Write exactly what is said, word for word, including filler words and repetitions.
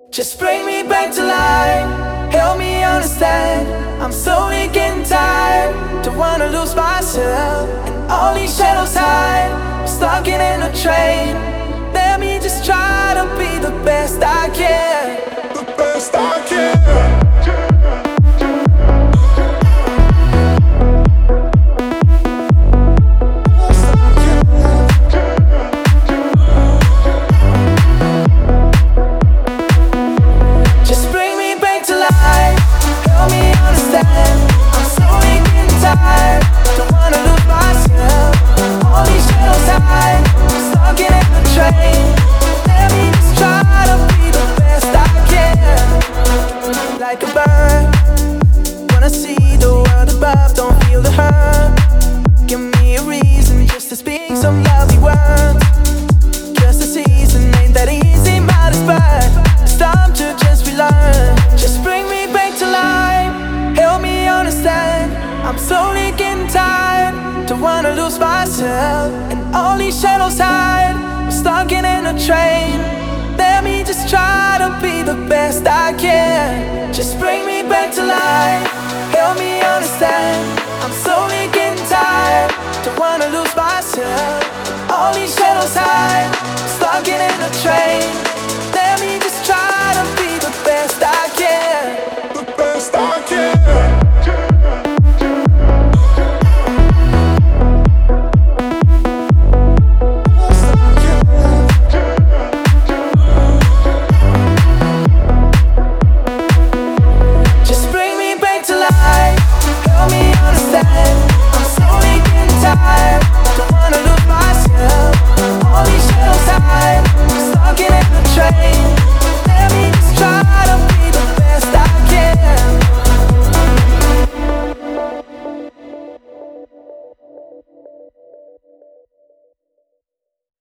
Just bring me back to life, help me understand. I'm slowly getting tired, don't wanna lose myself. And all these shadows hide, I'm stuck in a train. Let me just try to be the best I can. The best I can. Don't wanna lose myself. All these shadows hide, I'm stuck in a train. Let me just try to be the best I can. Like a bird, wanna see the world above, don't feel the hurt. Give me a reason just to speak some lovely words. Just a season, ain't that easy, might as well. It's time to just relearn. Just bring me back to life, help me understand. I'm slowly getting tired, don't wanna lose myself. And all these shadows hide, I'm stuck in a train. Let me just try to be the best I can. Just bring me back to life, help me understand. I'm slowly getting tired, don't wanna lose myself. All these shadows hide, I'm stuck in a train.